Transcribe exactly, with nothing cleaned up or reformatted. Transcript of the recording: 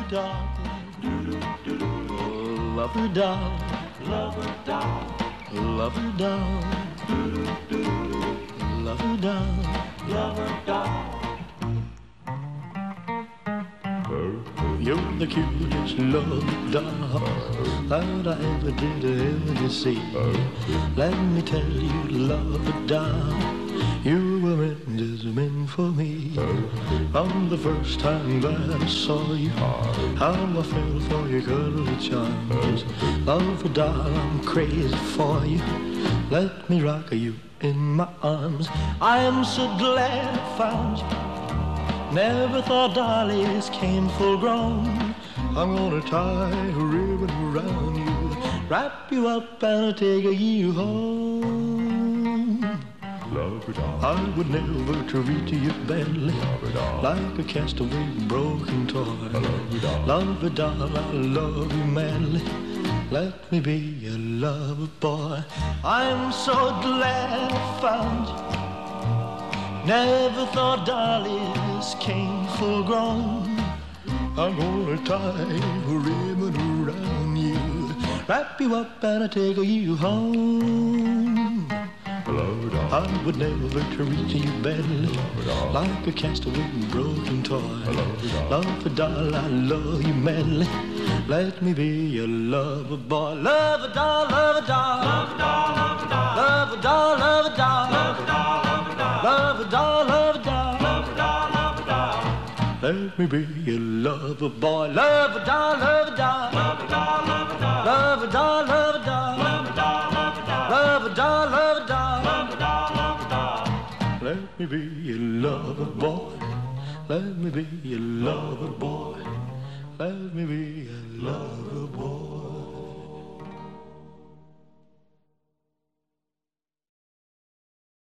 doll, lover doll, Lover doll, lover doll, lover doll. lover doll. You're the cutest love doll that I ever did ever see. Let me tell you, love doll, you were meant just meant for me. From the first time that I saw you, how I fell for your cuddly charms. Love doll, I'm crazy for you. Let me rock you in my arms. I am so glad I found you. Never thought dollies came full grown. I'm gonna tie a ribbon around you, wrap you up and take you home. Lover doll, I would never treat you badly, lover doll, like a castaway broken toy. lover doll, Love a doll, I love you madly. Let me be your lover boy. I'm so glad I found you. Never thought dollies came full grown. I'm gonna tie a ribbon around you, wrap you up and take you home. lover doll, I would never treat you badly, lover doll, like a castaway broken toy. lover doll, Love a doll, I love you madly. Let me be your lover boy. Love a doll, love a doll, love doll, love doll, love a doll, love a doll, love doll, love doll, love a doll, love a doll. love doll, love doll, Let me be your lover boy. Love a doll, love a doll, love doll, love doll, love a doll, love a doll, love doll, love doll, love a doll, love a doll. love doll, love doll. Let me be your lover boy. Let me be your lover boy. Let me be your lover